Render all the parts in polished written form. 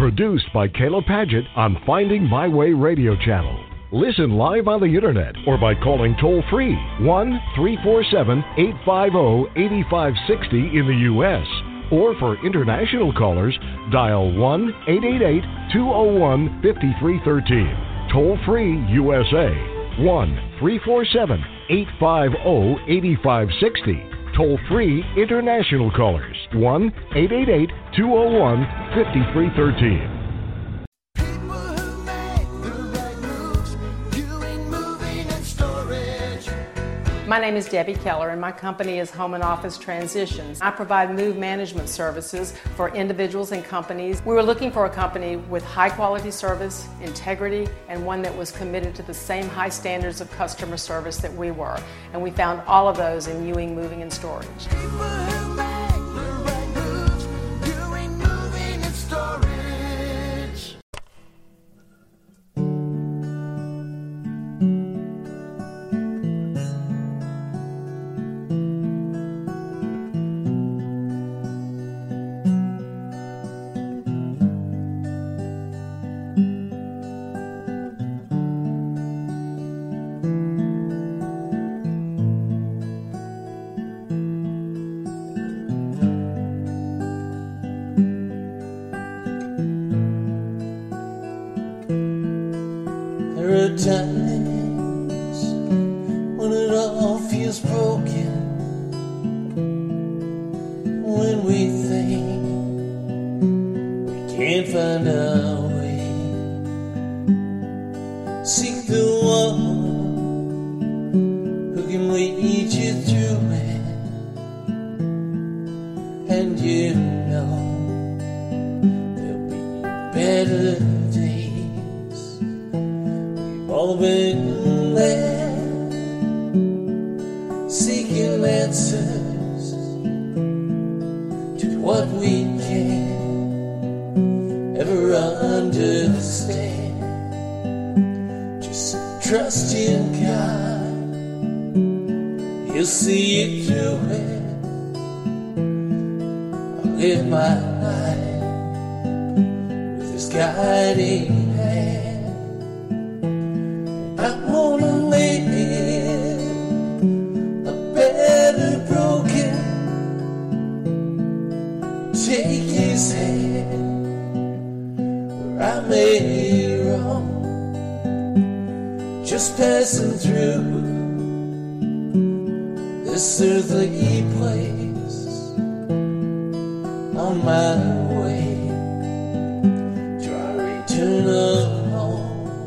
Produced by Kayla Padgett on Finding My Way Radio Channel. Listen live on the internet or by calling toll-free 1-347-850-8560 in the U.S. Or for international callers, dial 1-888-201-5313. Toll-free USA, 1-347-850-8560. Toll-free international callers, 1-888-201-5313. My name is Debbie Keller, and my company is Home and Office Transitions. I provide move management services for individuals and companies. We were looking for a company with high quality service, integrity, and one that was committed to the same high standards of customer service that we were. And we found all of those in Ewing Moving and Storage. Times when it all feels broken, when we think we can't find our way, seek the one who can lead you through it, and you know there'll be better days. All been there, seeking answers to what we can't ever understand. Just trust in God, He'll see you through it. I'll live my life with His guiding hand. I wanna live a better broken. Take His hand where I made wrong, just passing through this earthly place on my way to our eternal home.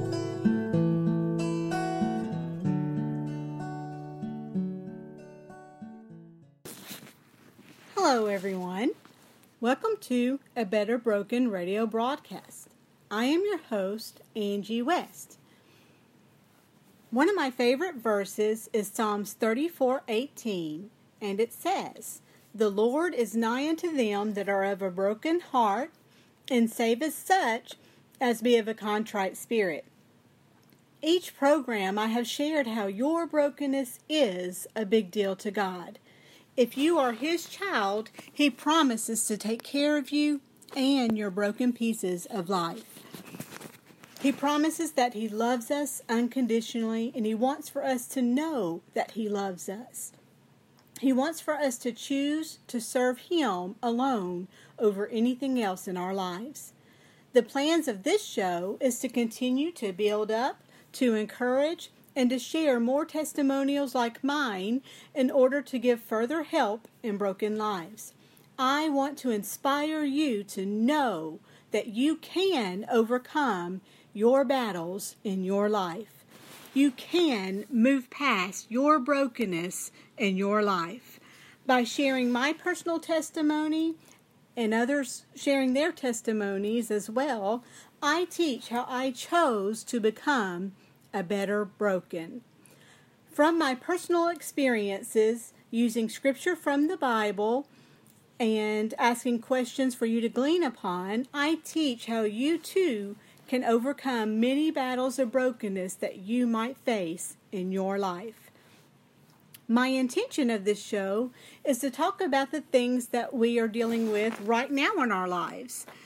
Hello everyone. Welcome to A Better Broken radio broadcast. I am your host, Angie West. One of my favorite verses is Psalms 34:18, and it says, "The Lord is nigh unto them that are of a broken heart, and saveth such as be of a contrite spirit." Each program I have shared how your brokenness is a big deal to God. If you are His child, He promises to take care of you and your broken pieces of life. He promises that He loves us unconditionally, and He wants for us to know that He loves us. He wants for us to choose to serve Him alone over anything else in our lives. The plans of this show is to continue to build up, to encourage, and to share more testimonials like mine in order to give further help in broken lives. I want to inspire you to know that you can overcome your battles in your life. You can move past your brokenness in your life. By sharing my personal testimony and others sharing their testimonies as well, I teach how I chose to become a better broken. From my personal experiences using scripture from the Bible and asking questions for you to glean upon, I teach how you too can overcome many battles of brokenness that you might face in your life. My intention of this show is to talk about the things that we are dealing with right now in our lives.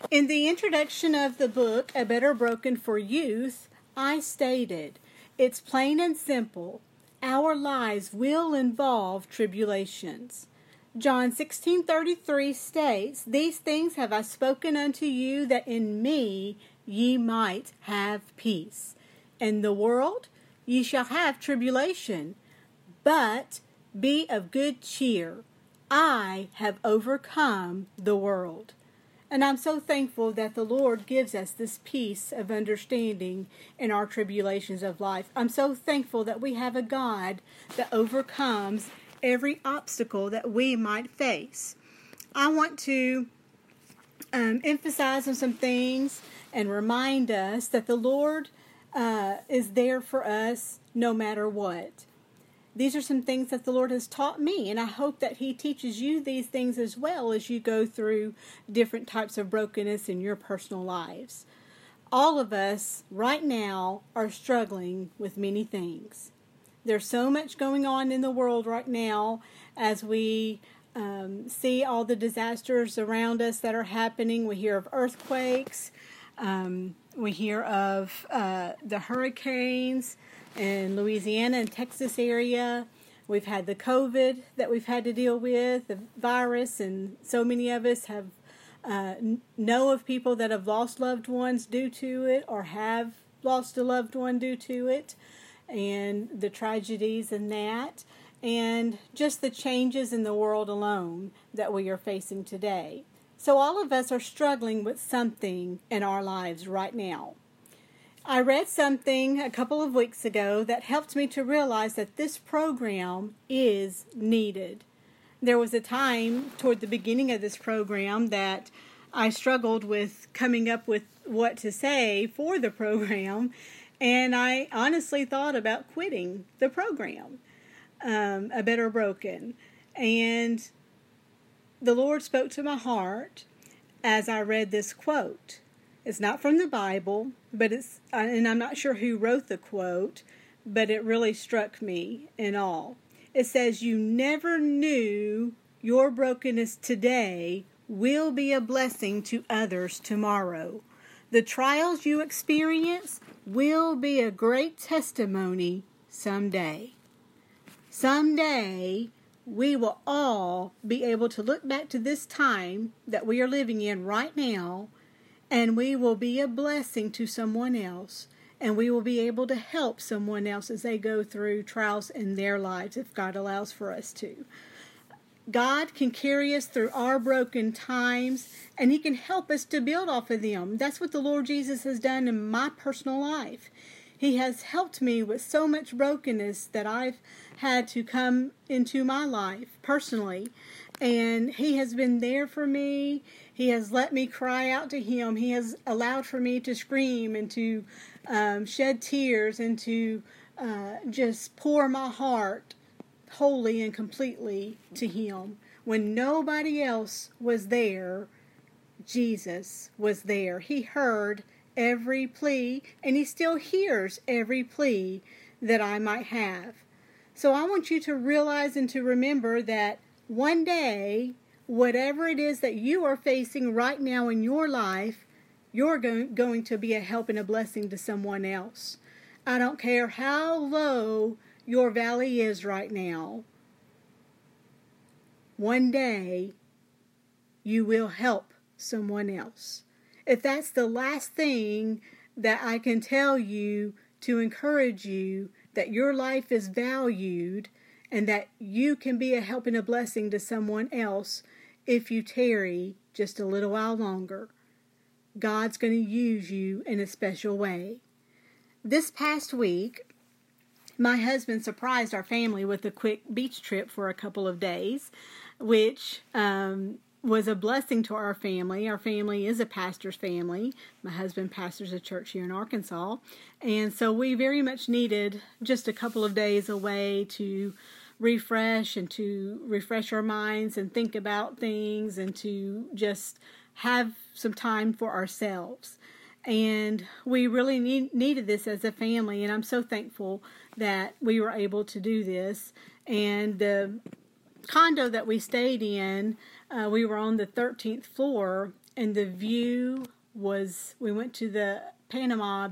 In the introduction of the book, A Better Broken for Youth, I stated, it's plain and simple. Our lives will involve tribulations. John 16:33 states, These things have I spoken unto you, that in me ye might have peace. In the world ye shall have tribulation, but be of good cheer. I have overcome the world. And I'm so thankful that the Lord gives us this peace of understanding in our tribulations of life. I'm so thankful that we have a God that overcomes every obstacle that we might face. I want to emphasize on some things and remind us that the Lord is there for us no matter what. These are some things that the Lord has taught me, and I hope that He teaches you these things as well as you go through different types of brokenness in your personal lives. All of us right now are struggling with many things. There's so much going on in the world right now as we see all the disasters around us that are happening. We hear of earthquakes. We hear of the hurricanes in Louisiana and Texas area. We've had the COVID that we've had to deal with, the virus, and so many of us have know of people that have lost loved ones due to it or have lost a loved one due to it, and the tragedies in that, and just the changes in the world alone that we are facing today. So all of us are struggling with something in our lives right now. I read something a couple of weeks ago that helped me to realize that this program is needed. There was a time toward the beginning of this program that I struggled with coming up with what to say for the program, and I honestly thought about quitting the program, A Better Broken. And the Lord spoke to my heart as I read this quote. It's not from the Bible, but and I'm not sure who wrote the quote, but it really struck me in all. It says, you never knew your brokenness today will be a blessing to others tomorrow. The trials you experience will be a great testimony someday. Someday, we will all be able to look back to this time that we are living in right now, and we will be a blessing to someone else, and we will be able to help someone else as they go through trials in their lives if God allows for us to. God can carry us through our broken times, and He can help us to build off of them. That's what the Lord Jesus has done in my personal life. He has helped me with so much brokenness that I've had to come into my life personally, and He has been there for me. He has let me cry out to Him. He has allowed for me to scream and to shed tears and to just pour my heart wholly and completely to Him. When nobody else was there, Jesus was there. He heard every plea, and He still hears every plea that I might have. So I want you to realize and to remember that one day, whatever it is that you are facing right now in your life, you're going to be a help and a blessing to someone else. I don't care how low your valley is right now. One day, you will help someone else. If that's the last thing that I can tell you to encourage you, that your life is valued and that you can be a help and a blessing to someone else if you tarry just a little while longer, God's going to use you in a special way. This past week, my husband surprised our family with a quick beach trip for a couple of days, which was a blessing to our family. Our family is a pastor's family. My husband pastors a church here in Arkansas, and so we very much needed just a couple of days away to refresh and to refresh our minds and think about things and to just have some time for ourselves. And we really needed this as a family, and I'm so thankful that we were able to do this. And the condo that we stayed in, we were on the 13th floor, and the view was, we went to the Panama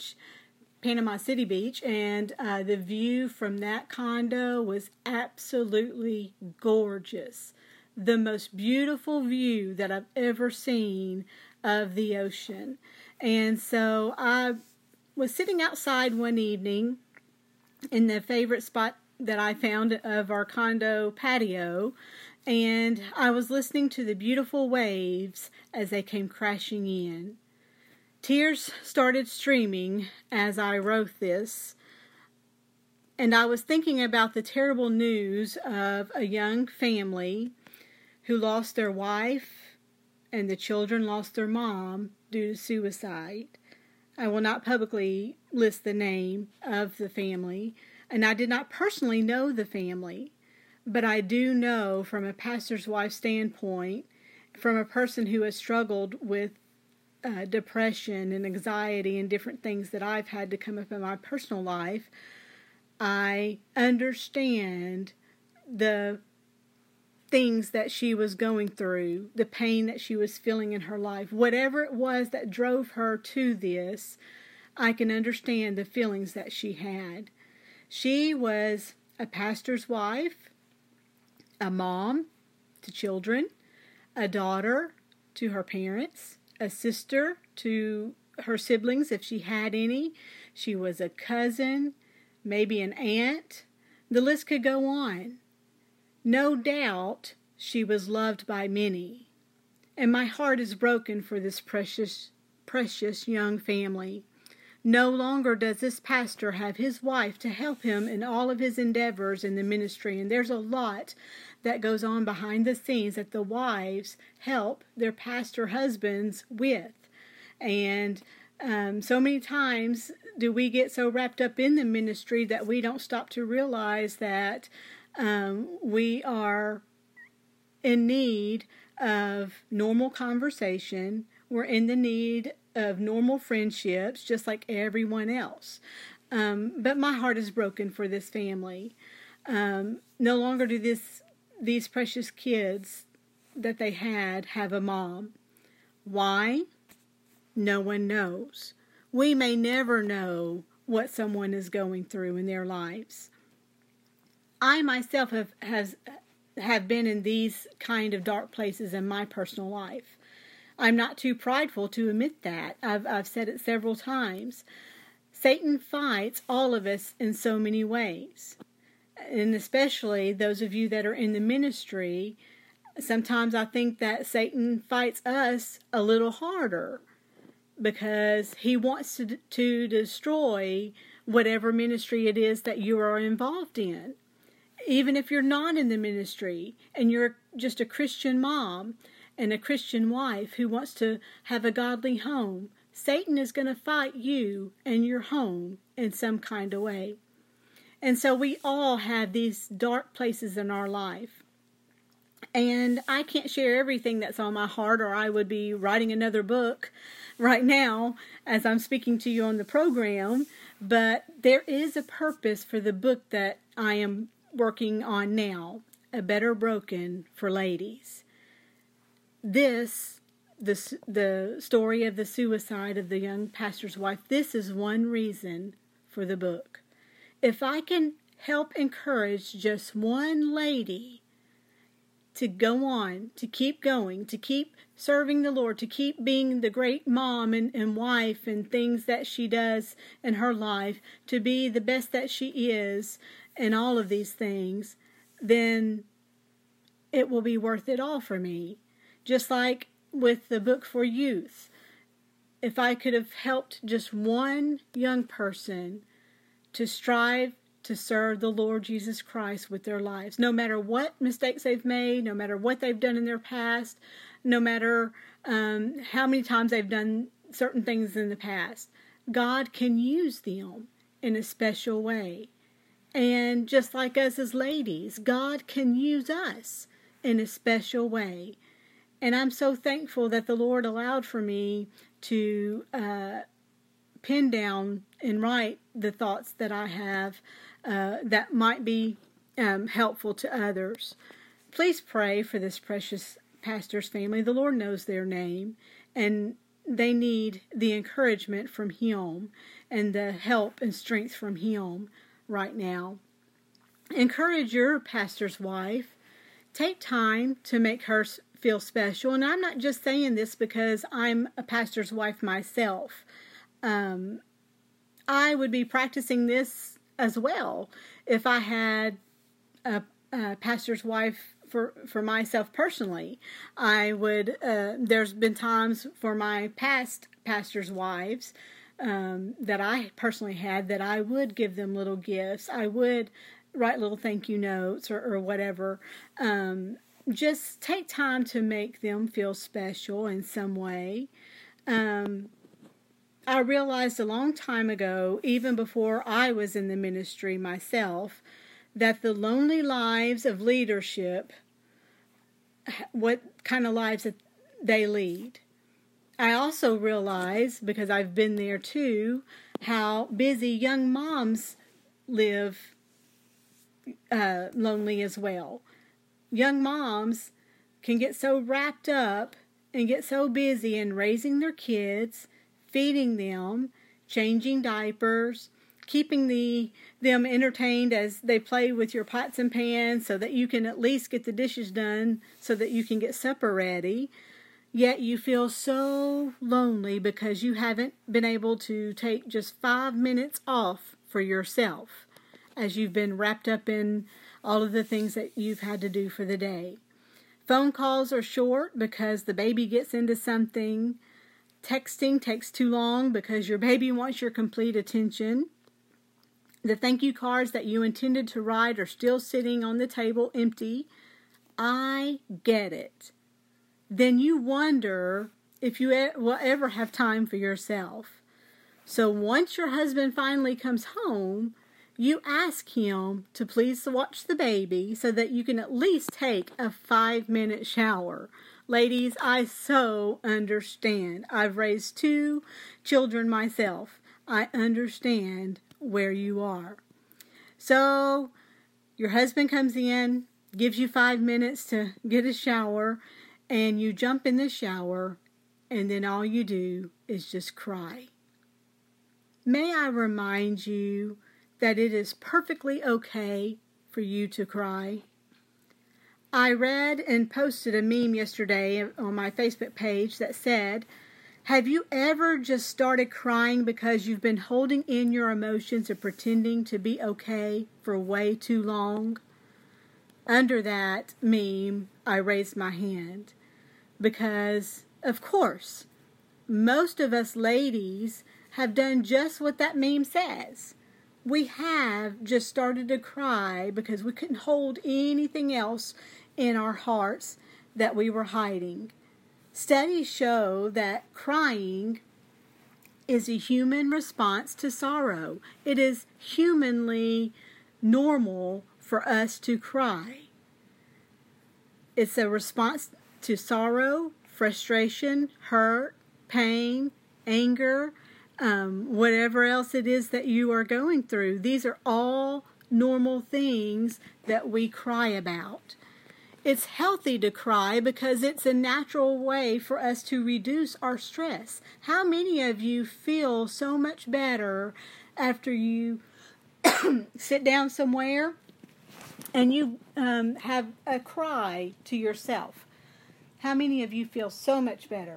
City Beach, and the view from that condo was absolutely gorgeous. The most beautiful view that I've ever seen of the ocean. And so I was sitting outside one evening in the favorite spot that I found of our condo patio, and I was listening to the beautiful waves as they came crashing in. Tears started streaming as I wrote this, and I was thinking about the terrible news of a young family who lost their wife, and the children lost their mom due to suicide. I will not publicly list the name of the family, and I did not personally know the family, but I do know from a pastor's wife standpoint, from a person who has struggled with depression and anxiety and different things that I've had to come up in my personal life, I understand the things that she was going through, the pain that she was feeling in her life. Whatever it was that drove her to this, I can understand the feelings that she had. She was a pastor's wife, a mom to children, a daughter to her parents, a sister to her siblings if she had any. She was a cousin, maybe an aunt. The list could go on. No doubt she was loved by many. And my heart is broken for this precious, precious young family. No longer does this pastor have his wife to help him in all of his endeavors in the ministry. And there's a lot that goes on behind the scenes that the wives help their pastor husbands with. And so many times do we get so wrapped up in the ministry that we don't stop to realize that we are in need of normal conversation. We're in the need of normal friendships, just like everyone else. But my heart is broken for this family. No longer do these precious kids that they had have a mom. Why? No one knows. We may never know what someone is going through in their lives. I myself have been in these kind of dark places in my personal life. I'm not too prideful to admit that. I've said it several times. Satan fights all of us in so many ways. And especially those of you that are in the ministry, sometimes I think that Satan fights us a little harder because he wants to destroy whatever ministry it is that you are involved in. Even if you're not in the ministry and you're just a Christian mom and a Christian wife who wants to have a godly home, Satan is going to fight you and your home in some kind of way. And so we all have these dark places in our life. And I can't share everything that's on my heart, or I would be writing another book right now as I'm speaking to you on the program. But there is a purpose for the book that I am working on now, A Better Broken for Ladies. The story of the suicide of the young pastor's wife, this is one reason for the book. If I can help encourage just one lady to go on, to keep going, to keep serving the Lord, to keep being the great mom and wife and things that she does in her life, to be the best that she is and all of these things, then it will be worth it all for me. Just like with the book for youth, if I could have helped just one young person to strive to serve the Lord Jesus Christ with their lives, no matter what mistakes they've made, no matter what they've done in their past, no matter how many times they've done certain things in the past, God can use them in a special way. And just like us as ladies, God can use us in a special way. And I'm so thankful that the Lord allowed for me to pen down and write the thoughts that I have that might be helpful to others. Please pray for this precious pastor's family, the Lord knows their name, and they need the encouragement from Him and the help and strength from Him right now. Encourage your pastor's wife. Take time to make her feel special. And I'm not just saying this because I'm a pastor's wife myself. I would be practicing this as well if I had a pastor's wife for myself personally. I would, there's been times for my past pastor's wives that I personally had that I would give them little gifts. I would write little thank you notes or whatever. Just take time to make them feel special in some way. I realized a long time ago, even before I was in the ministry myself, that the lonely lives of leadership, what kind of lives that they lead. I also realize, because I've been there too, how busy young moms live lonely as well. Young moms can get so wrapped up and get so busy in raising their kids, feeding them, changing diapers, keeping them entertained as they play with your pots and pans so that you can at least get the dishes done so that you can get supper ready. Yet you feel so lonely because you haven't been able to take just 5 minutes off for yourself as you've been wrapped up in all of the things that you've had to do for the day. Phone calls are short because the baby gets into something. Texting takes too long because your baby wants your complete attention. The thank you cards that you intended to write are still sitting on the table empty. I get it. Then you wonder if you will ever have time for yourself. So once your husband finally comes home, you ask him to please watch the baby so that you can at least take a 5-minute shower. Ladies, I so understand. I've raised 2 children myself. I understand where you are. So your husband comes in, gives you 5 minutes to get a shower, and you jump in the shower, and then all you do is just cry. May I remind you that it is perfectly okay for you to cry. I read and posted a meme yesterday on my Facebook page that said, have you ever just started crying because you've been holding in your emotions and pretending to be okay for way too long? Under that meme, I raised my hand because, of course, most of us ladies have done just what that meme says. We have just started to cry because we couldn't hold anything else in our hearts that we were hiding. Studies show that crying is a human response to sorrow. It is humanly normal for us to cry. It's a response to sorrow, frustration, hurt, pain, anger, whatever else it is that you are going through. These are all normal things that we cry about. It's healthy to cry because it's a natural way for us to reduce our stress. How many of you feel so much better after you sit down somewhere and you have a cry to yourself? How many of you feel so much better?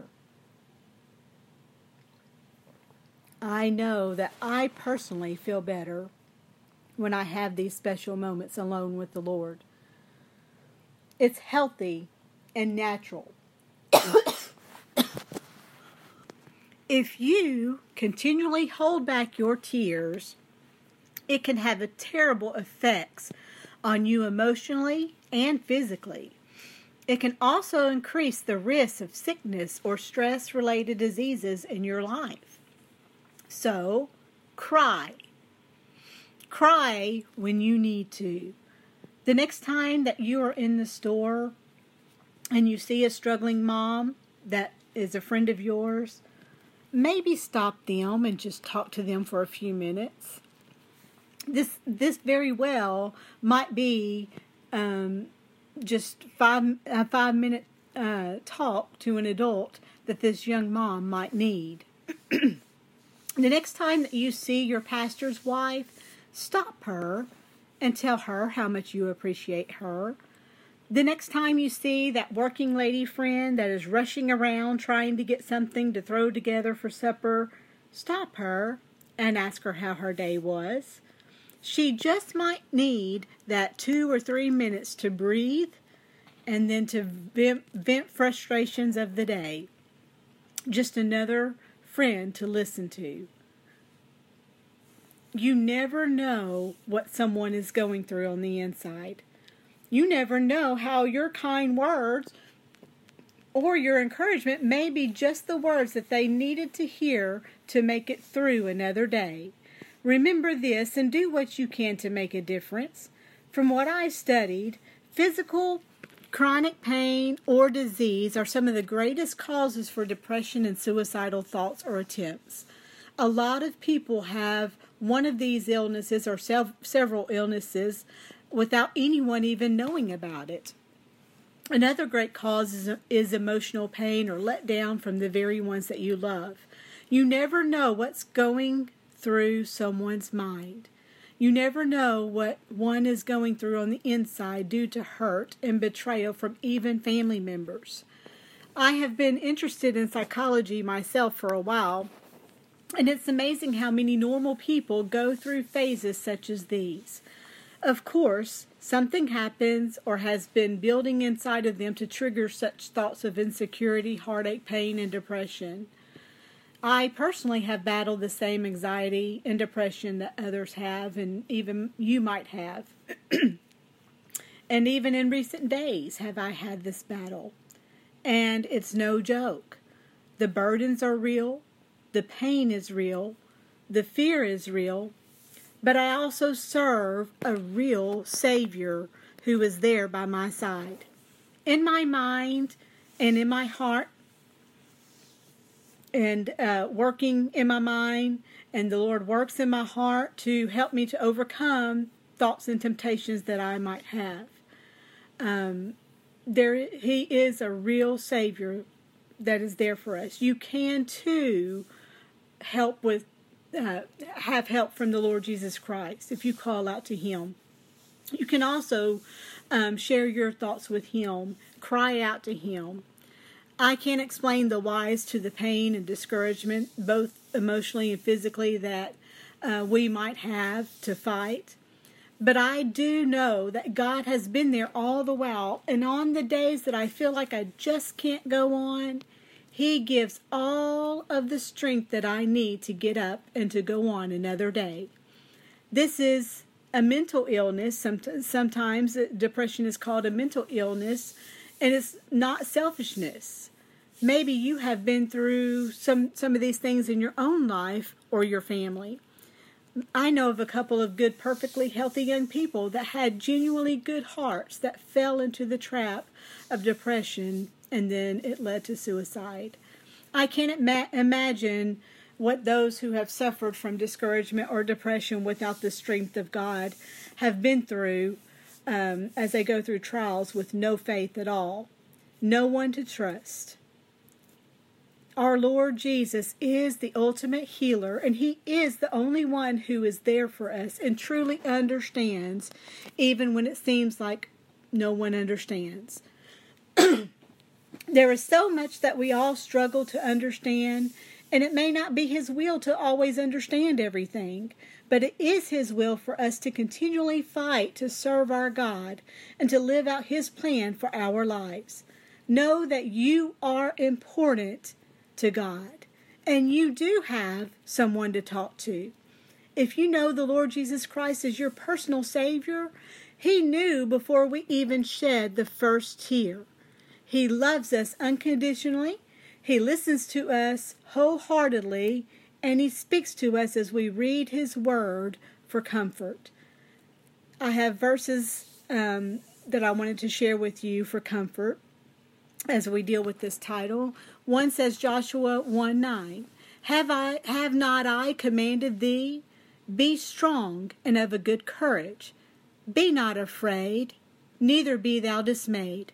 I know that I personally feel better when I have these special moments alone with the Lord. It's healthy and natural. If you continually hold back your tears, it can have a terrible effects on you emotionally and physically. It can also increase the risk of sickness or stress-related diseases in your life. So, cry. Cry when you need to. The next time that you are in the store and you see a struggling mom that is a friend of yours, maybe stop them and just talk to them for a few minutes. This very well might be just a 5-minute talk to an adult that this young mom might need. The next time that you see your pastor's wife, stop her and tell her how much you appreciate her. The next time you see that working lady friend that is rushing around trying to get something to throw together for supper, stop her and ask her how her day was. She just might need that 2 or 3 minutes to breathe and then to vent frustrations of the day. Just another friend to listen to. You never know what someone is going through on the inside. You never know how your kind words or your encouragement may be just the words that they needed to hear to make it through another day. Remember this and do what you can to make a difference. From what I studied, physical, chronic pain, or disease are some of the greatest causes for depression and suicidal thoughts or attempts. A lot of people have one of these illnesses or several illnesses without anyone even knowing about it. Another great cause is emotional pain or letdown from the very ones that you love. You never know what's going through someone's mind. You never know what one is going through on the inside due to hurt and betrayal from even family members. I have been interested in psychology myself for a while, and it's amazing how many normal people go through phases such as these. Of course, something happens or has been building inside of them to trigger such thoughts of insecurity, heartache, pain, and depression. I personally have battled the same anxiety and depression that others have, and even you might have. And even in recent days have I had this battle. And it's no joke. The burdens are real. The pain is real. The fear is real. But I also serve a real Savior who is there by my side. In my mind and in my heart, and working in my mind, and the Lord works in my heart to help me to overcome thoughts and temptations that I might have. He is a real Savior that is there for us. You can too have help from the Lord Jesus Christ if you call out to Him. You can also share your thoughts with Him, cry out to Him. I can't explain the whys to the pain and discouragement, both emotionally and physically, that we might have to fight. But I do know that God has been there all the while, and on the days that I feel like I just can't go on, He gives all of the strength that I need to get up and to go on another day. This is a mental illness. Sometimes depression is called a mental illness, and it's not selfishness. Maybe you have been through some of these things in your own life or your family. I know of a couple of good, perfectly healthy young people that had genuinely good hearts that fell into the trap of depression, and then it led to suicide. I can't imagine what those who have suffered from discouragement or depression without the strength of God have been through as they go through trials with no faith at all, no one to trust. Our Lord Jesus is the ultimate healer, and He is the only one who is there for us and truly understands, even when it seems like no one understands. There is so much that we all struggle to understand, and it may not be His will to always understand everything, but it is His will for us to continually fight to serve our God and to live out His plan for our lives. Know that you are important to God, and you do have someone to talk to. If you know the Lord Jesus Christ as your personal Savior, He knew before we even shed the first tear. He loves us unconditionally. He listens to us wholeheartedly, and He speaks to us as we read His Word for comfort. I have verses that I wanted to share with you for comfort as we deal with this title. One says, Joshua 1:9, Have not I commanded thee? Be strong and of a good courage. Be not afraid, neither be thou dismayed.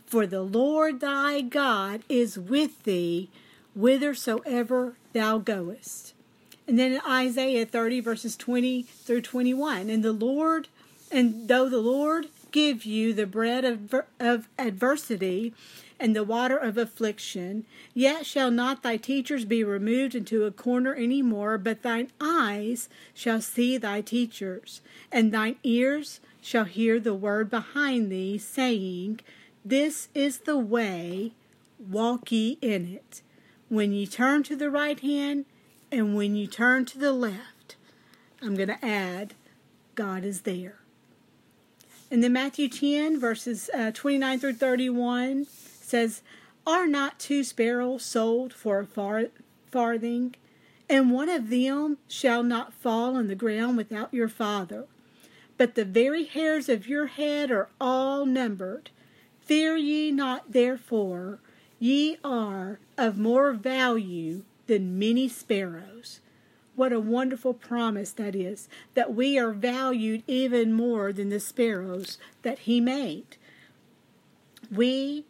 For the Lord thy God is with thee whithersoever thou goest. And then in Isaiah 30 verses 20 through 21, and though the Lord give you the bread of adversity and the water of affliction, yet shall not thy teachers be removed into a corner any more, but thine eyes shall see thy teachers, and thine ears shall hear the word behind thee, saying, This is the way, walk ye in it. When ye turn to the right hand, and when you turn to the left, I'm going to add, God is there. And then Matthew 10, verses 29 through 31 says, Are not 2 sparrows sold for a farthing? And one of them shall not fall on the ground without your Father. But the very hairs of your head are all numbered. Fear ye not, therefore, ye are of more value than many sparrows. What a wonderful promise that is, that we are valued even more than the sparrows that he made. We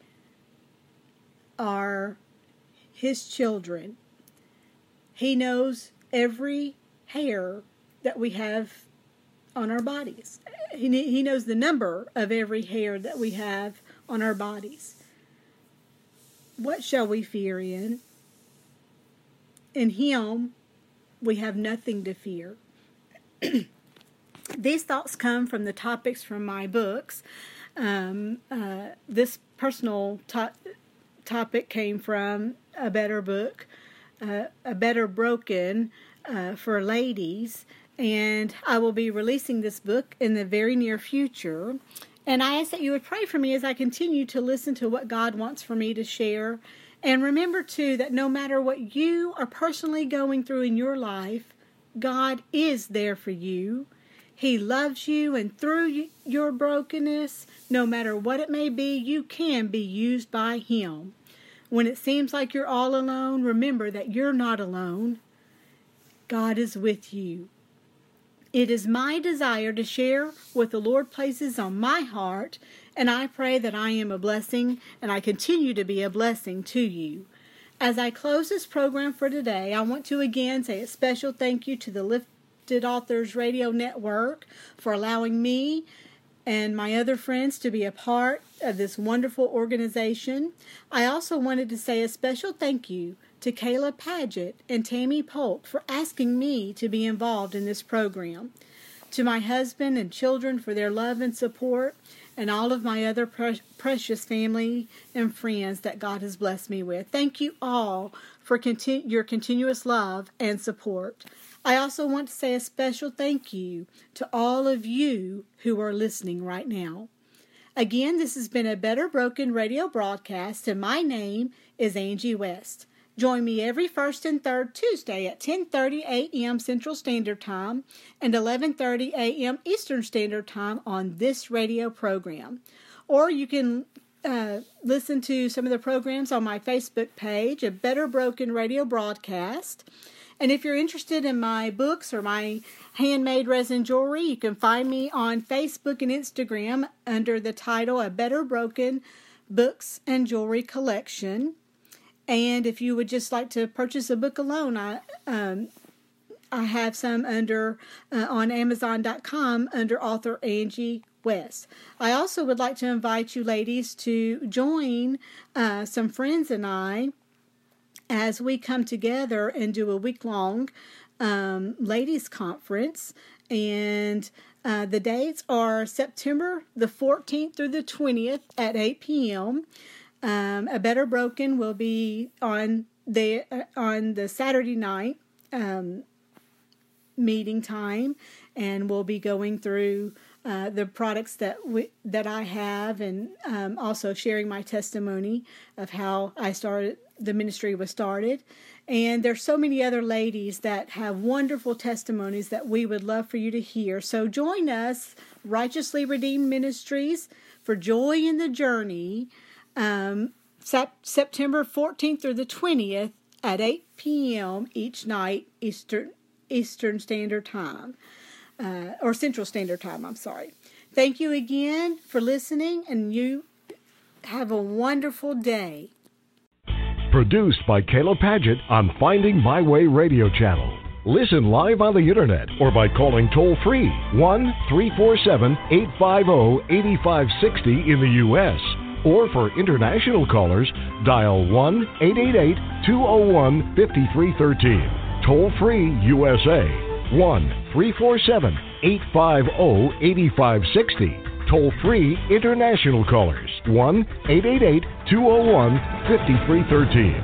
are his children. He knows every hair that we have on our bodies. He knows the number of every hair that we have on our bodies. What shall we fear in? In him, we have nothing to fear. These thoughts come from the topics from my books. This personal topic came from A Better Book, A Better Broken for ladies, and I will be releasing this book in the very near future. And I ask that you would pray for me as I continue to listen to what God wants for me to share. And remember, too, that no matter what you are personally going through in your life, God is there for you. He loves you, and through your brokenness, no matter what it may be, you can be used by Him. When it seems like you're all alone, remember that you're not alone. God is with you. It is my desire to share what the Lord places on my heart, and I pray that I am a blessing, and I continue to be a blessing to you. As I close this program for today, I want to again say a special thank you to the Lifted Authors Radio Network for allowing me and my other friends to be a part of this wonderful organization. I also wanted to say a special thank you to Kayla Paget and Tammy Polk for asking me to be involved in this program, to my husband and children for their love and support, and all of my other precious family and friends that God has blessed me with. Thank you all for your continuous love and support. I also want to say a special thank you to all of you who are listening right now. Again, this has been a Better Broken radio broadcast, and my name is Angie West. Join me every first and third Tuesday at 10:30 a.m. Central Standard Time and 11:30 a.m. Eastern Standard Time on this radio program. Or you can listen to some of the programs on my Facebook page, A Better Broken Radio Broadcast. And if you're interested in my books or my handmade resin jewelry, you can find me on Facebook and Instagram under the title A Better Broken Books and Jewelry Collection. And if you would just like to purchase a book alone, I have some on Amazon.com under author Angie West. I also would like to invite you ladies to join some friends and I as we come together and do a week-long ladies conference. And the dates are September the 14th through the 20th at 8 p.m., A Better Broken will be on the Saturday night meeting time, and we'll be going through the products that I have, and also sharing my testimony of how the ministry was started. And there's so many other ladies that have wonderful testimonies that we would love for you to hear. So join us, Righteously Redeemed Ministries, for Joy in the Journey, September 14th through the 20th at 8 p.m. each night, Eastern Standard Time, or Central Standard Time, I'm sorry. Thank you again for listening, and you Have a wonderful day. Produced by Kayla Padgett on Finding My Way Radio Channel. Listen live on the internet or by calling toll-free 1-347-850-8560 in the U.S. Or for international callers, dial 1-888-201-5313. Toll-free USA, 1-347-850-8560. Toll-free international callers, 1-888-201-5313.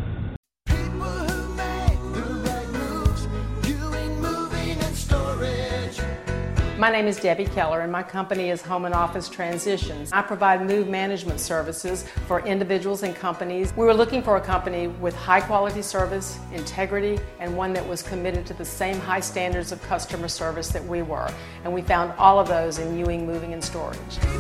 My name is Debbie Keller, and my company is Home and Office Transitions. I provide move management services for individuals and companies. We were looking for a company with high quality service, integrity, and one that was committed to the same high standards of customer service that we were. And we found all of those in Ewing Moving and Storage.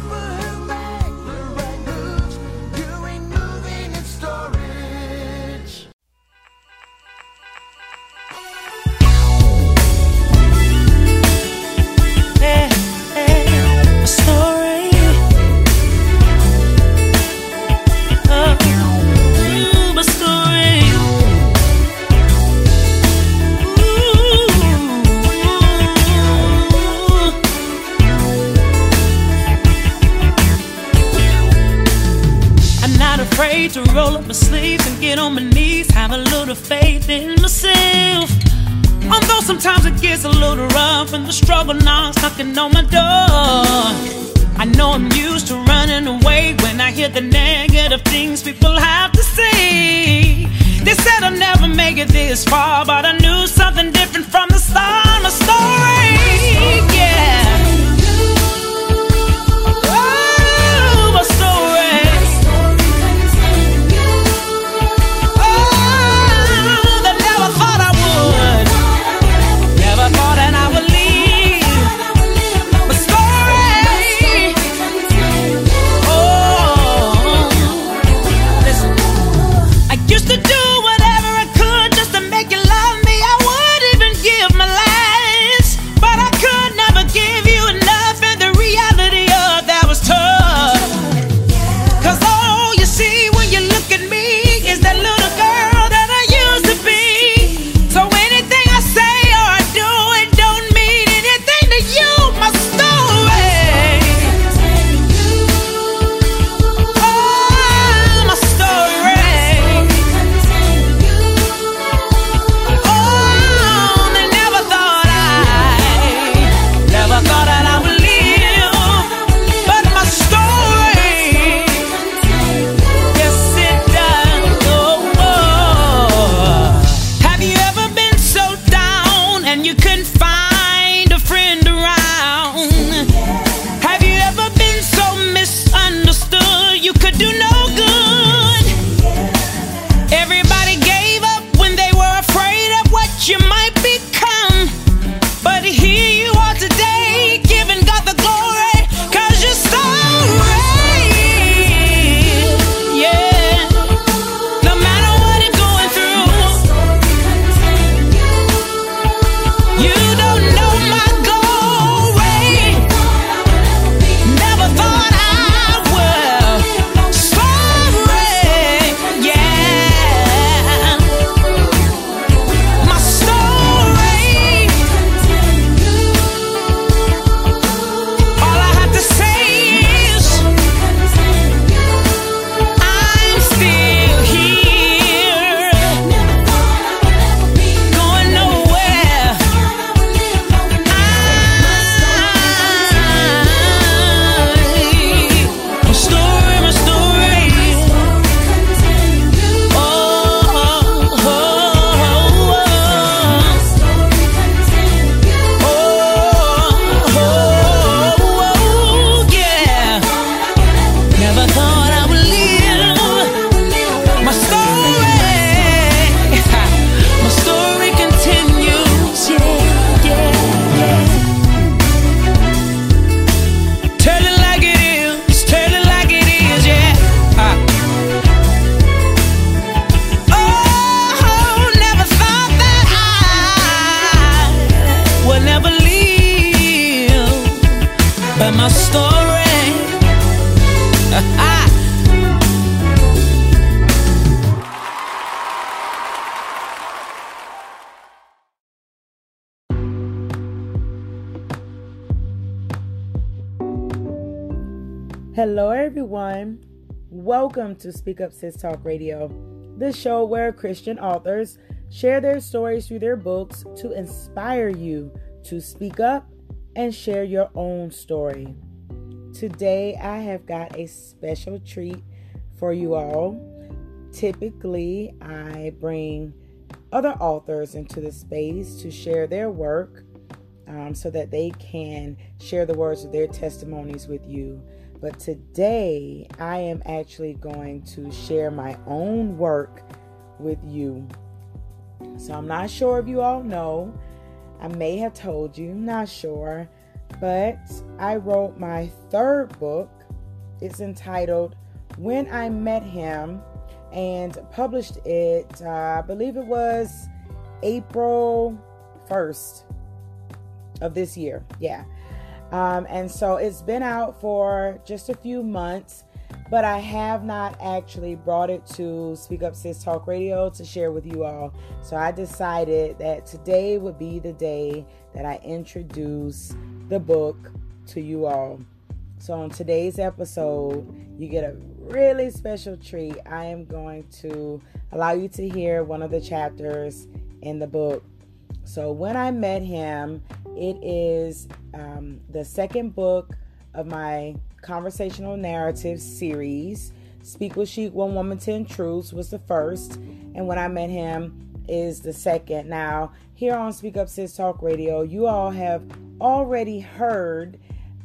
To roll up my sleeves and get on my knees, have a little faith in myself. Although sometimes it gets a little rough and the struggle knocks knocking on my door. I know I'm used to running away when I hear the negative things people have to say. They said I'll never make it this far, but I knew something different from the start of my story. Yeah. Oh, my story. To do whatever I could just to make you love me. I would even give my last. Hello, everyone. Welcome to Speak Up Sis Talk Radio, the show where Christian authors share their stories through their books to inspire you to speak up and share your own story. Today, I have got a special treat for you all. Typically, I bring other authors into the space to share their work so that they can share the words of their testimonies with you. But today, I am actually going to share my own work with you. So I'm not sure if you all know. I may have told you, not sure. But I wrote my third book. It's entitled When I Met Him, and published it, I believe it was April 1st of this year. Yeah. And so it's been out for just a few months, but I have not actually brought it to Speak Up Sis Talk Radio to share with you all. So I decided that today would be the day that I introduce the book to you all. So on today's episode, you get a really special treat. I am going to allow you to hear one of the chapters in the book. So When I Met Him, it is the second book of my conversational narrative series. Speak with Chic, One Woman, 10 Truths was the first, and When I Met Him is the second. Now, here on Speak Up Sis Talk Radio, you all have already heard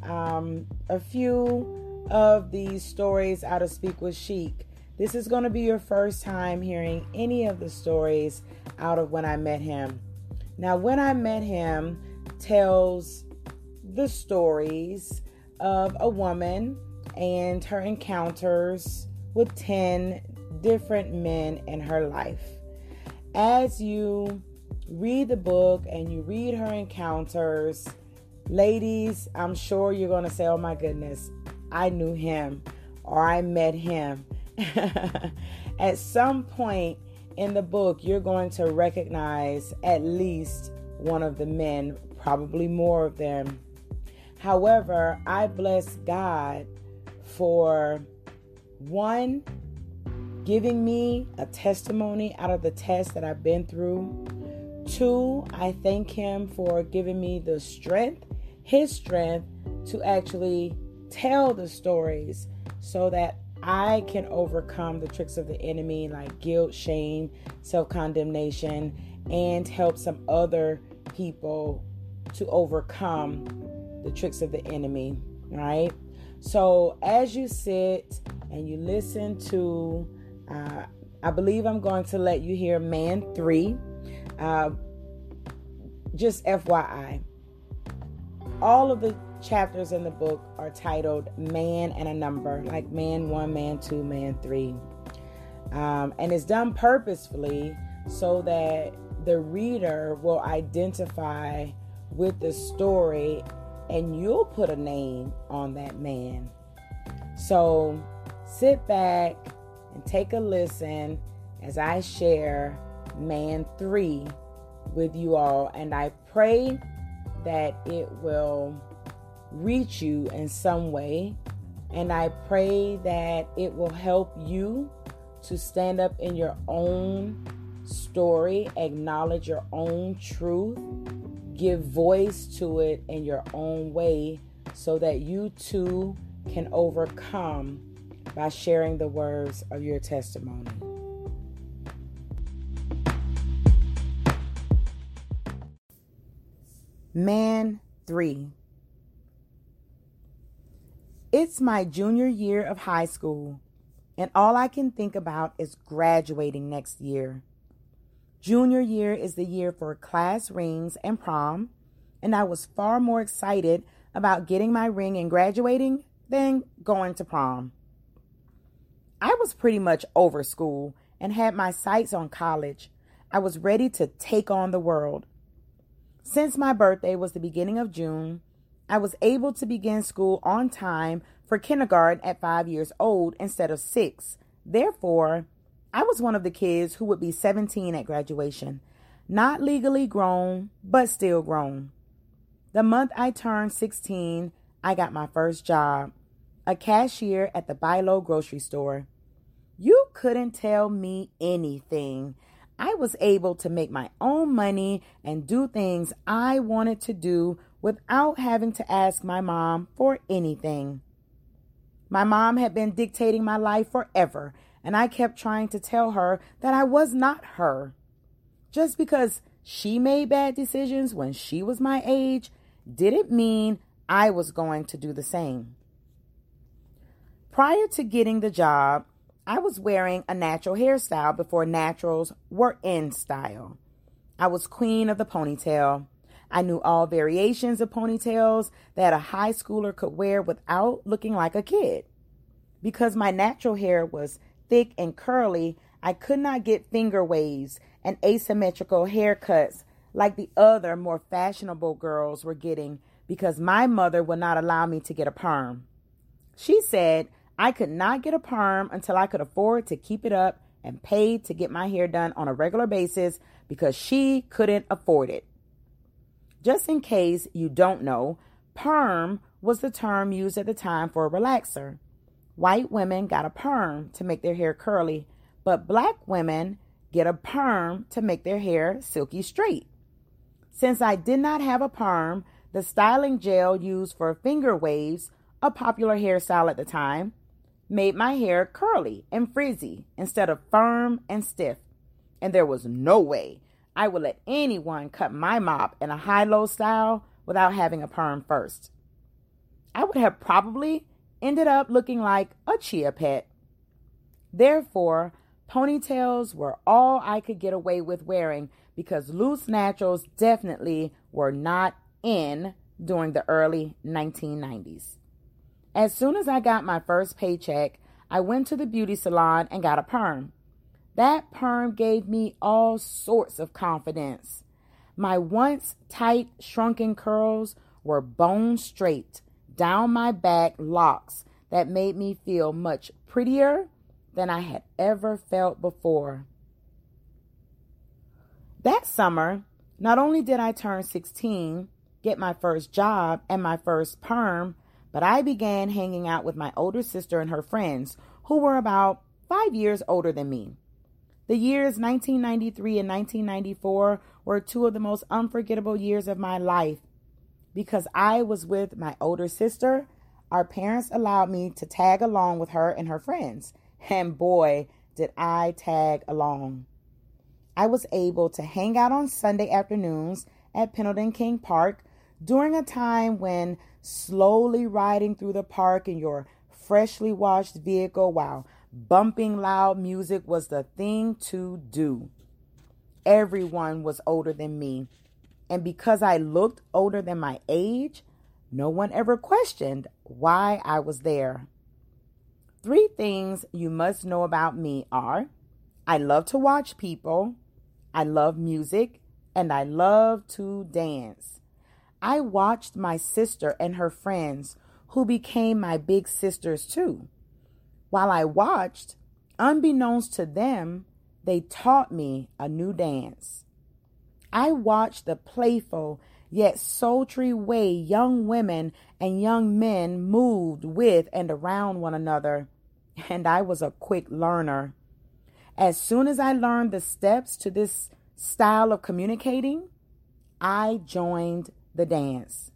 a few of these stories out of Speak with Chic. This is going to be your first time hearing any of the stories out of When I Met Him. Now, When I Met Him tells the stories of a woman and her encounters with 10 different men in her life. As you read the book and you read her encounters, ladies, I'm sure you're going to say, oh my goodness, I knew him or I met him. At some point in the book, you're going to recognize at least one of the men, probably more of them. However, I bless God for, one, giving me a testimony out of the test that I've been through. Two, I thank him for giving me the strength, his strength, to actually tell the stories so that I can overcome the tricks of the enemy like guilt, shame, self-condemnation, and help some other people to overcome the tricks of the enemy, right? So as you sit and you listen to, I believe I'm going to let you hear Man 3. Just FYI, all of the chapters in the book are titled Man and a Number, like Man 1, Man 2, Man 3. And it's done purposefully so that the reader will identify with the story and you'll put a name on that man. So sit back and take a listen as I share Man 3 with you all. And I pray that it will reach you in some way. And I pray that it will help you to stand up in your own story, acknowledge your own truth, give voice to it in your own way so that you too can overcome by sharing the words of your testimony. Man 3. It's my junior year of high school, and all I can think about is graduating next year. Junior year is the year for class rings and prom, and I was far more excited about getting my ring and graduating than going to prom. I was pretty much over school and had my sights on college. I was ready to take on the world. Since my birthday was the beginning of June, I was able to begin school on time for kindergarten at 5 years old instead of 6. Therefore, I was one of the kids who would be 17 at graduation. Not legally grown, but still grown. The month I turned 16, I got my first job. a cashier at the Buy Low grocery store. You couldn't tell me anything. I was able to make my own money and do things I wanted to do without having to ask my mom for anything. My mom had been dictating my life forever, and I kept trying to tell her that I was not her. Just because she made bad decisions when she was my age didn't mean I was going to do the same. Prior to getting the job, I was wearing a natural hairstyle before naturals were in style. I was queen of the ponytail. I knew all variations of ponytails that a high schooler could wear without looking like a kid. Because my natural hair was thick and curly, I could not get finger waves and asymmetrical haircuts like the other more fashionable girls were getting because my mother would not allow me to get a perm. She said I could not get a perm until I could afford to keep it up and pay to get my hair done on a regular basis because she couldn't afford it. Just in case you don't know, perm was the term used at the time for a relaxer. White women got a perm to make their hair curly, but black women get a perm to make their hair silky straight. Since I did not have a perm, the styling gel used for finger waves, a popular hairstyle at the time, made my hair curly and frizzy instead of firm and stiff. And there was no way I would let anyone cut my mop in a high-low style without having a perm first. I would have probably ended up looking like a chia pet. Therefore, ponytails were all I could get away with wearing because loose naturals definitely were not in during the early 1990s. As soon as I got my first paycheck, I went to the beauty salon and got a perm. That perm gave me all sorts of confidence. My once tight, shrunken curls were bone straight, down my back locks that made me feel much prettier than I had ever felt before. That summer, not only did I turn 16, get my first job and my first perm, but I began hanging out with my older sister and her friends, who were about 5 years older than me. The years 1993 and 1994 were two of the most unforgettable years of my life. Because I was with my older sister, our parents allowed me to tag along with her and her friends. And boy, did I tag along. I was able to hang out on Sunday afternoons at Pendleton King Park during a time when slowly riding through the park in your freshly washed vehicle while bumping loud music was the thing to do. Everyone was older than me. And because I looked older than my age, no one ever questioned why I was there. 3 things you must know about me are: I love to watch people, I love music, and I love to dance. I watched my sister and her friends, who became my big sisters too. While I watched, unbeknownst to them, they taught me a new dance. I watched the playful yet sultry way young women and young men moved with and around one another, and I was a quick learner. As soon as I learned the steps to this style of communicating, I joined the dance.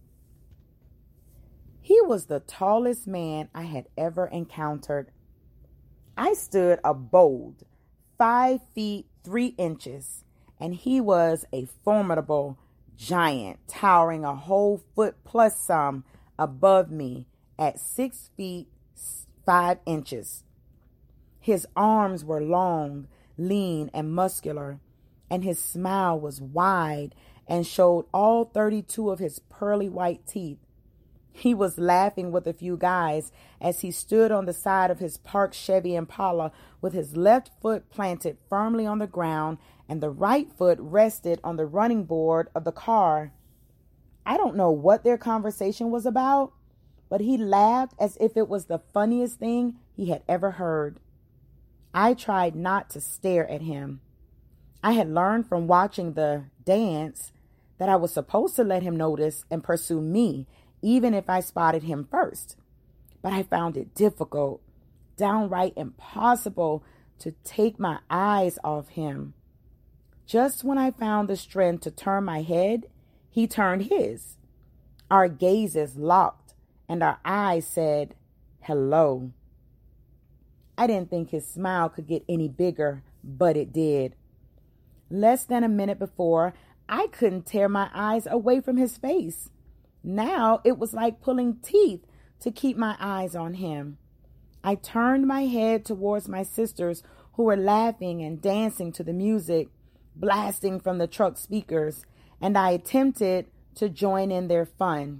He was the tallest man I had ever encountered. I stood a bold 5 feet 3 inches, and he was a formidable giant, towering a whole foot plus some above me at 6 feet 5 inches. His arms were long, lean, and muscular, and his smile was wide and showed all 32 of his pearly white teeth. He was laughing with a few guys as he stood on the side of his parked Chevy Impala with his left foot planted firmly on the ground and the right foot rested on the running board of the car. I don't know what their conversation was about, but he laughed as if it was the funniest thing he had ever heard. I tried not to stare at him. I had learned from watching the dance that I was supposed to let him notice and pursue me, even if I spotted him first. but I found it difficult, downright impossible to take my eyes off him. Just when I found the strength to turn my head, he turned his. Our gazes locked, and our eyes said, "Hello." I didn't think his smile could get any bigger, but it did. Less than a minute before, I couldn't tear my eyes away from his face. Now it was like pulling teeth to keep my eyes on him. I turned my head towards my sisters, who were laughing and dancing to the music blasting from the truck speakers, and I attempted to join in their fun.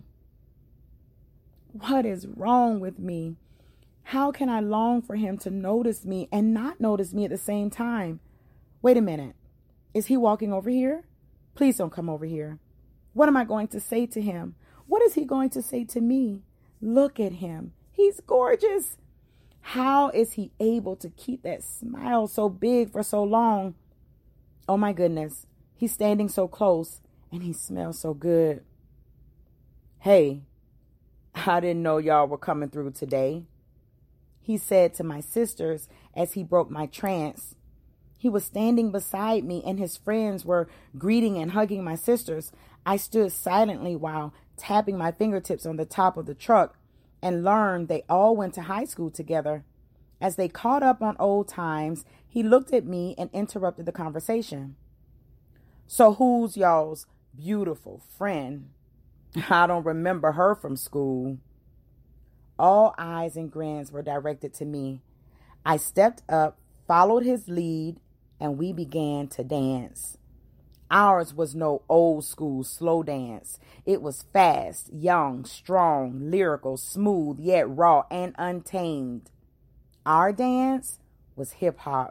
What is wrong with me? How can I long for him to notice me and not notice me at the same time? Wait a minute. Is he walking over here? Please don't come over here. What am I going to say to him? What is he going to say to me? Look at him. He's gorgeous. How is he able to keep that smile so big for so long? Oh my goodness, he's standing so close and he smells so good. "Hey, I didn't know y'all were coming through today," he said to my sisters as he broke my trance. He was standing beside me and his friends were greeting and hugging my sisters. I stood silently while tapping my fingertips on the top of the truck and learned they all went to high school together. As they caught up on old times, he looked at me and interrupted the conversation. "So who's y'all's beautiful friend? I don't remember her from school." All eyes and grins were directed to me. I stepped up, followed his lead, and we began to dance. Ours was no old school slow dance. It was fast, young, strong, lyrical, smooth, yet raw and untamed. Our dance was hip-hop.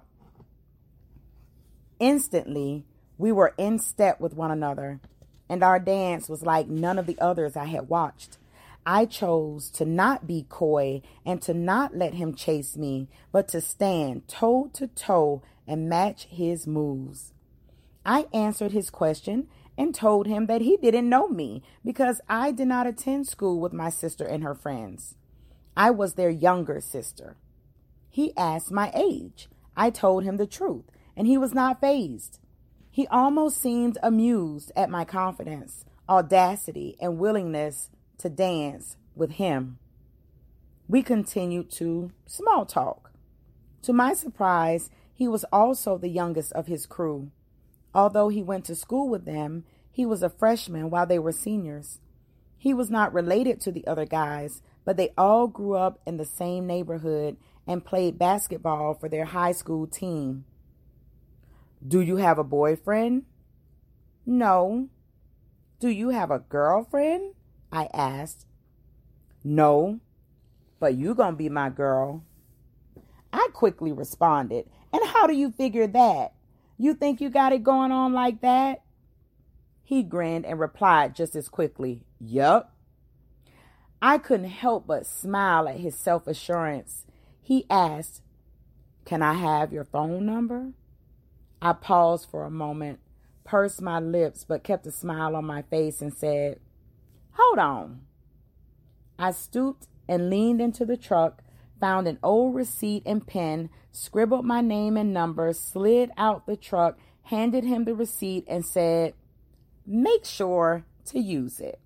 Instantly, we were in step with one another, and our dance was like none of the others I had watched. I chose to not be coy and to not let him chase me, but to stand toe to toe and match his moves. I answered his question and told him that he didn't know me because I did not attend school with my sister and her friends. I was their younger sister. He asked my age. I told him the truth, and he was not fazed. He almost seemed amused at my confidence, audacity, and willingness to dance with him. We continued to small talk. To my surprise, he was also the youngest of his crew. Although he went to school with them, he was a freshman while they were seniors. He was not related to the other guys, but they all grew up in the same neighborhood and played basketball for their high school team. "Do you have a boyfriend?" "No." "Do you have a girlfriend?" I asked. "No, but you gonna be my girl." I quickly responded, "And how do you figure that? You think you got it going on like that?" He grinned and replied just as quickly, "Yup." I couldn't help but smile at his self-assurance. He asked, "Can I have your phone number?" I paused for a moment, pursed my lips, but kept a smile on my face and said, "Hold on." I stooped and leaned into the truck, found an old receipt and pen, scribbled my name and number, slid out the truck, handed him the receipt, and said, "Make sure to use it."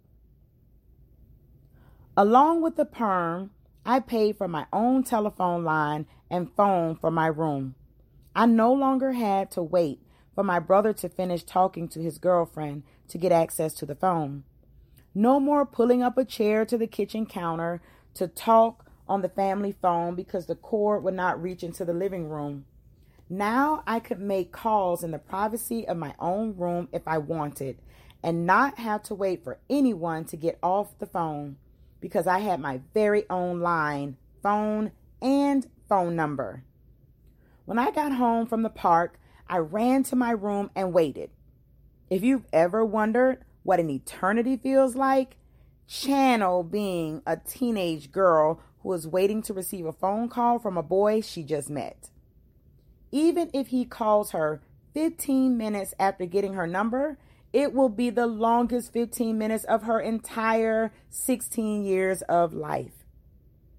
Along with the perm, I paid for my own telephone line and phone for my room. I no longer had to wait for my brother to finish talking to his girlfriend to get access to the phone. No more pulling up a chair to the kitchen counter to talk on the family phone because the cord would not reach into the living room. Now I could make calls in the privacy of my own room if I wanted and not have to wait for anyone to get off the phone because I had my very own line, phone, and phone number. When I got home from the park, I ran to my room and waited. If you've ever wondered what an eternity feels like, channel being a teenage girl who is waiting to receive a phone call from a boy she just met. Even if he calls her 15 minutes after getting her number, it will be the longest 15 minutes of her entire 16 years of life.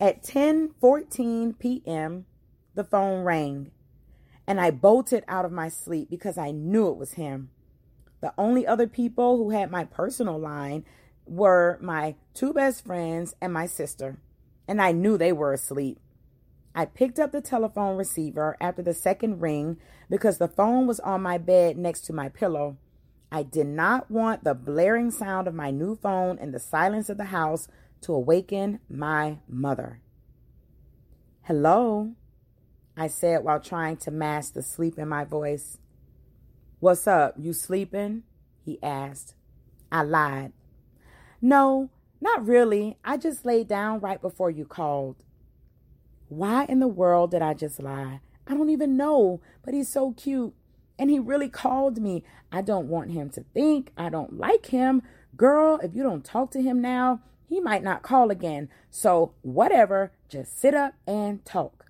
At 10:14 p.m., the phone rang, and I bolted out of my sleep because I knew it was him. The only other people who had my personal line were my two best friends and my sister, and I knew they were asleep. I picked up the telephone receiver after the second ring because the phone was on my bed next to my pillow. I did not want the blaring sound of my new phone in the silence of the house to awaken my mother. "Hello," I said while trying to mask the sleep in my voice. "What's up? You sleeping?" he asked. I lied. "No, not really. I just laid down right before you called." Why in the world did I just lie? I don't even know, but he's so cute. And he really called me. I don't want him to think I don't like him. Girl, if you don't talk to him now, he might not call again. So whatever, just sit up and talk.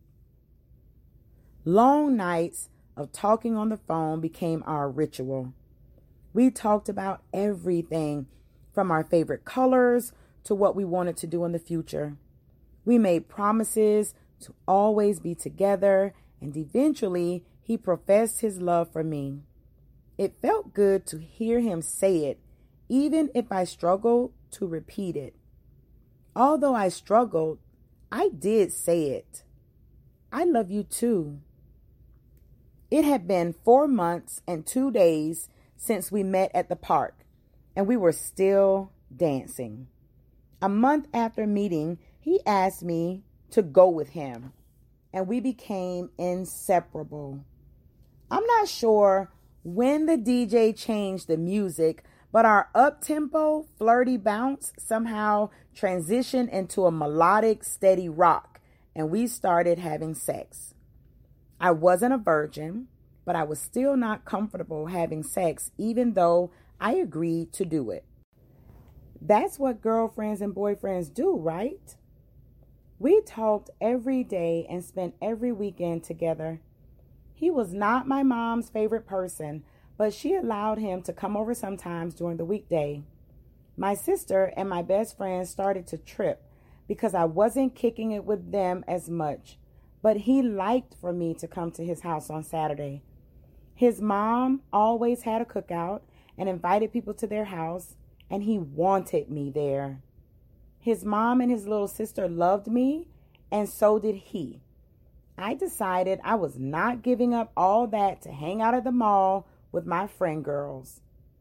Long nights of talking on the phone became our ritual. We talked about everything, from our favorite colors to what we wanted to do in the future. We made promises to always be together, and eventually he professed his love for me. It felt good to hear him say it, even if I struggled to repeat it. Although I struggled, I did say it. I love you too. It had been 4 months and 2 days since we met at the park, and we were still dancing. A month after meeting, he asked me to go with him, and we became inseparable. I'm not sure when the DJ changed the music, but our up-tempo, flirty bounce somehow transitioned into a melodic, steady rock, and we started having sex. I wasn't a virgin, but I was still not comfortable having sex, even though I agreed to do it. That's what girlfriends and boyfriends do, right? We talked every day and spent every weekend together. He was not my mom's favorite person, but she allowed him to come over sometimes during the weekday. My sister and my best friend started to trip because I wasn't kicking it with them as much, but he liked for me to come to his house on Saturday. His mom always had a cookout and invited people to their house, and he wanted me there. His mom and his little sister loved me, and so did he. I decided I was not giving up all that to hang out at the mall with my friend girls.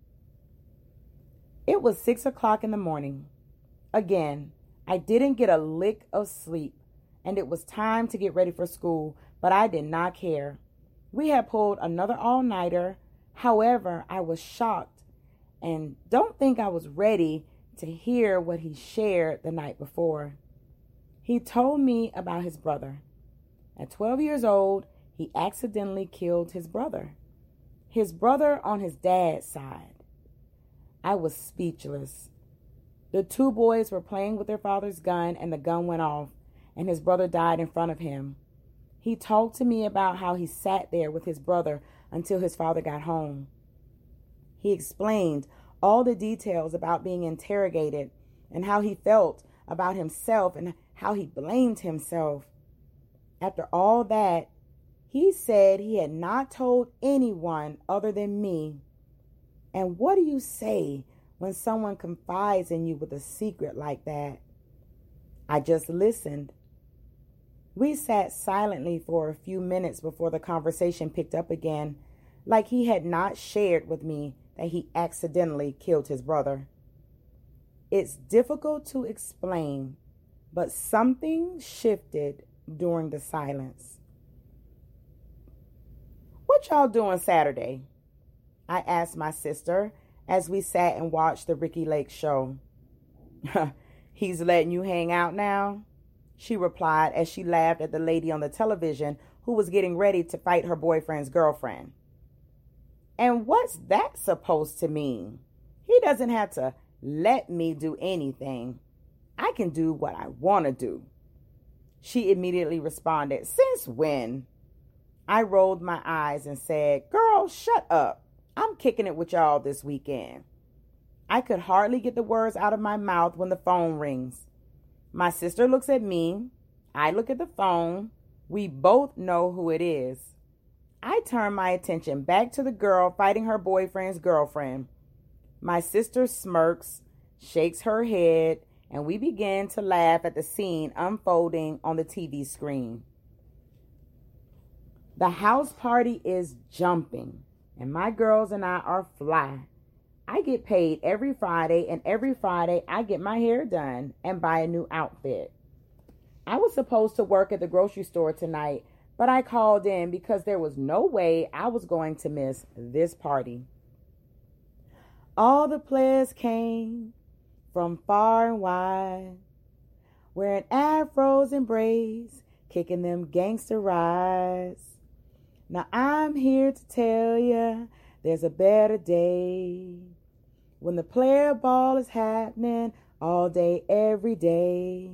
It was 6 o'clock in the morning. Again, I didn't get a lick of sleep, and it was time to get ready for school, but I did not care. We had pulled another all-nighter. However, I was shocked and don't think I was ready to hear what he shared the night before. He told me about his brother. At 12 years old, he accidentally killed his brother. His brother on his dad's side. I was speechless. The two boys were playing with their father's gun, and the gun went off, and his brother died in front of him. He talked to me about how he sat there with his brother until his father got home. He explained all the details about being interrogated and how he felt about himself and how he blamed himself. After all that, he said he had not told anyone other than me. And what do you say when someone confides in you with a secret like that? I just listened. We sat silently for a few minutes before the conversation picked up again, like he had not shared with me that he accidentally killed his brother. It's difficult to explain, but something shifted during the silence. "What y'all doing Saturday?" I asked my sister as we sat and watched the Ricky Lake show. "He's letting you hang out now?" she replied as she laughed at the lady on the television who was getting ready to fight her boyfriend's girlfriend. "And what's that supposed to mean? He doesn't have to let me do anything. I can do what I want to do." She immediately responded, "Since when?" I rolled my eyes and said, "Girl, shut up. I'm kicking it with y'all this weekend." I could hardly get the words out of my mouth when the phone rings. My sister looks at me. I look at the phone. We both know who it is. I turn my attention back to the girl fighting her boyfriend's girlfriend. My sister smirks, shakes her head, and we begin to laugh at the scene unfolding on the TV screen. The house party is jumping, and my girls and I are fly. I get paid every Friday, and every Friday I get my hair done and buy a new outfit. I was supposed to work at the grocery store tonight, but I called in because there was no way I was going to miss this party. All the players came from far and wide, wearing afros and braids, kicking them gangster rides. Now I'm here to tell you there's a better day, when the player ball is happening all day, every day.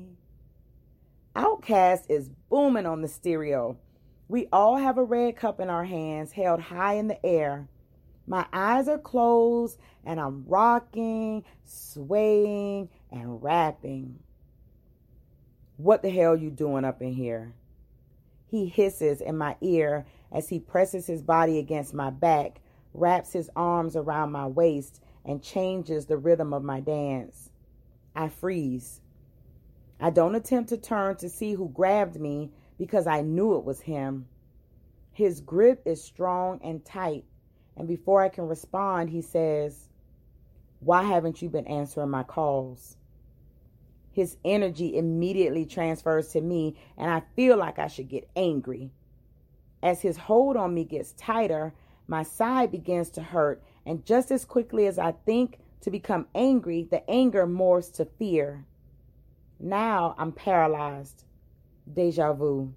Outkast is booming on the stereo. We all have a red cup in our hands, held high in the air. My eyes are closed, and I'm rocking, swaying, and rapping. What the hell you doing up in here? He hisses in my ear as he presses his body against my back, wraps his arms around my waist, and changes the rhythm of my dance. I freeze. I don't attempt to turn to see who grabbed me because I knew it was him. His grip is strong and tight, and before I can respond, he says, "Why haven't you been answering my calls?" His energy immediately transfers to me, and I feel like I should get angry. As his hold on me gets tighter, my side begins to hurt, and just as quickly as I think to become angry, the anger morphs to fear. Now I'm paralyzed. Deja vu.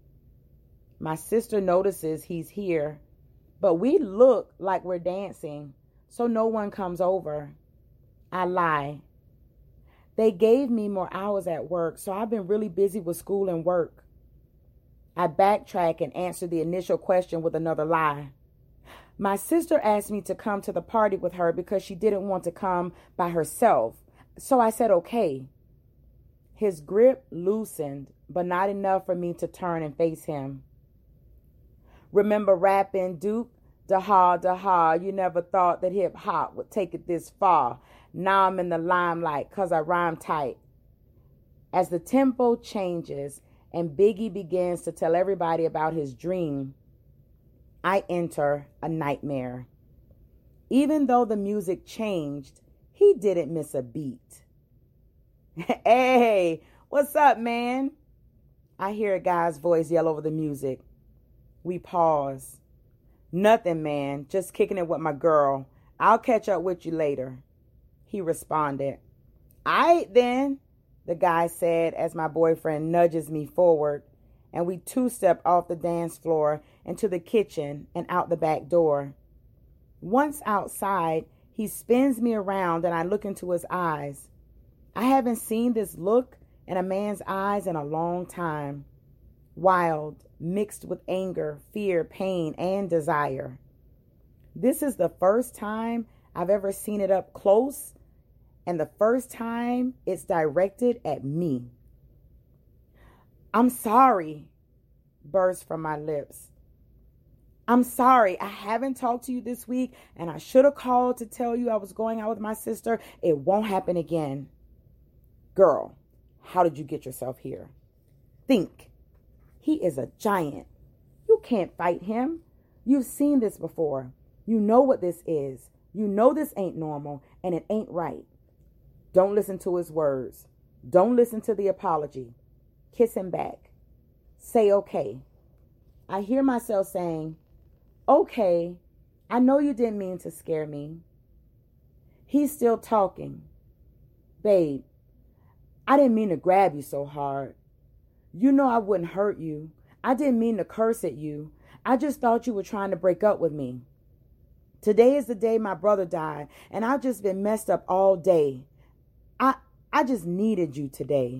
My sister notices he's here, but we look like we're dancing, so no one comes over. I lie. They gave me more hours at work, so I've been really busy with school and work. I backtrack and answer the initial question with another lie. My sister asked me to come to the party with her because she didn't want to come by herself, so I said okay. His grip loosened, but not enough for me to turn and face him. Remember rapping, Duke? Da-ha, da-ha, you never thought that hip-hop would take it this far. Now I'm in the limelight because I rhyme tight. As the tempo changes and Biggie begins to tell everybody about his dream, I enter a nightmare. Even though the music changed, he didn't miss a beat. Hey, what's up, man? I hear a guy's voice yell over the music. We pause. Nothing, man. Just kicking it with my girl. I'll catch up with you later. He responded. Aight then, the guy said as my boyfriend nudges me forward, and we two-step off the dance floor into the kitchen and out the back door. Once outside, he spins me around and I look into his eyes. I haven't seen this look in a man's eyes in a long time. Wild, mixed with anger, fear, pain, and desire. This is the first time I've ever seen it up close, and the first time it's directed at me. I'm sorry, burst from my lips. I'm sorry, I haven't talked to you this week, and I should have called to tell you I was going out with my sister. It won't happen again. Girl, how did you get yourself here? Think. He is a giant. You can't fight him. You've seen this before. You know what this is. You know this ain't normal, and it ain't right. Don't listen to his words. Don't listen to the apology. Kiss him back. Say okay. I hear myself saying, okay, I know you didn't mean to scare me. He's still talking. Babe, I didn't mean to grab you so hard. You know I wouldn't hurt you. I didn't mean to curse at you. I just thought you were trying to break up with me. Today is the day my brother died, and I've just been messed up all day. I just needed you today.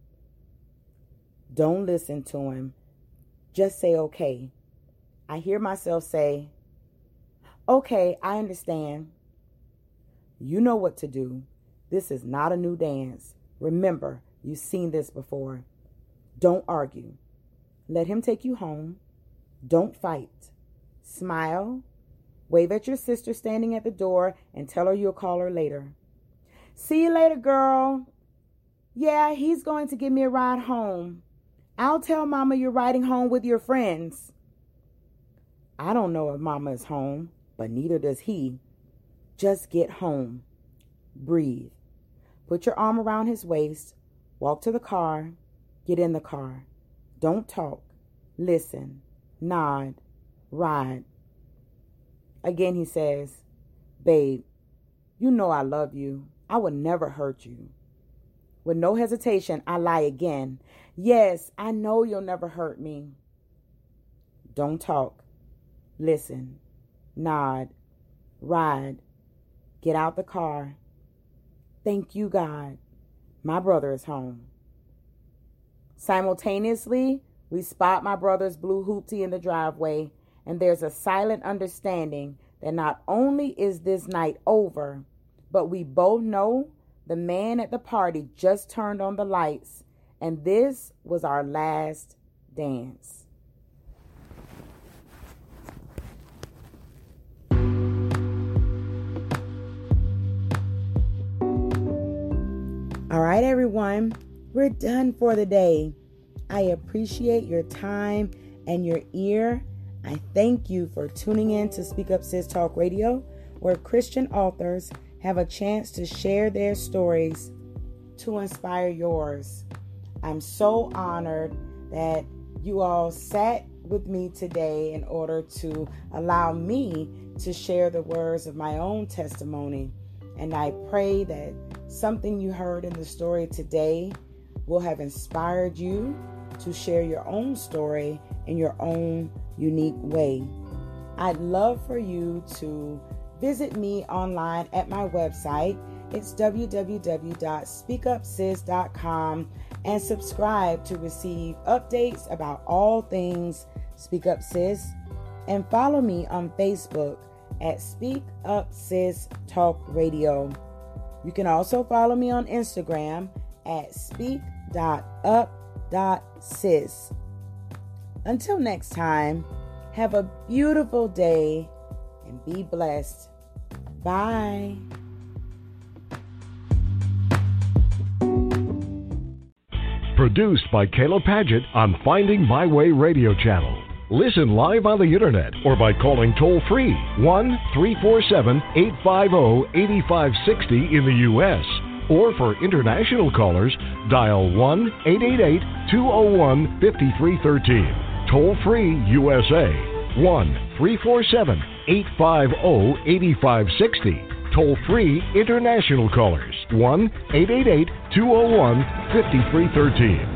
Don't listen to him. Just say okay. I hear myself say, okay, I understand. You know what to do. This is not a new dance. Remember, You've seen this before. Don't argue. Let him take you home. Don't fight. Smile. Wave at your sister standing at the door and tell her you'll call her later. See you later, girl. Yeah, he's going to give me a ride home. I'll tell Mama you're riding home with your friends. I don't know if Mama is home, but neither does he. Just get home. Breathe. Put your arm around his waist. Walk to the car. Get in the car. Don't talk. Listen. Nod. Ride. Again he says, babe, you know I love you. I would never hurt you. With no hesitation, I lie again. Yes, I know you'll never hurt me. Don't talk. Listen. Nod. Ride. Get out the car. Thank you, God. My brother is home. Simultaneously, we spot my brother's blue hoopty in the driveway, and there's a silent understanding that not only is this night over, but we both know the man at the party just turned on the lights, and this was our last dance. All right, everyone, we're done for the day. I appreciate your time and your ear. I thank you for tuning in to Speak Up Sis Talk Radio, where Christian authors have a chance to share their stories to inspire yours. I'm so honored that you all sat with me today in order to allow me to share the words of my own testimony. And I pray that something you heard in the story today will have inspired you to share your own story in your own unique way. I'd love for you to visit me online at my website. It's www.speakupsis.com, and subscribe to receive updates about all things Speak Up Sis, and follow me on Facebook at Speak Up Sis Talk Radio. You can also follow me on Instagram at speak.up.sis. Until next time, have a beautiful day and be blessed. Bye. Produced by Kayla Paget on Finding My Way Radio Channel. Listen live on the internet or by calling toll-free 1-347-850-8560 in the U.S. Or for international callers, dial 1-888-201-5313. Toll-free USA, 1-347-850-8560. Toll-free international callers, 1-888-201-5313.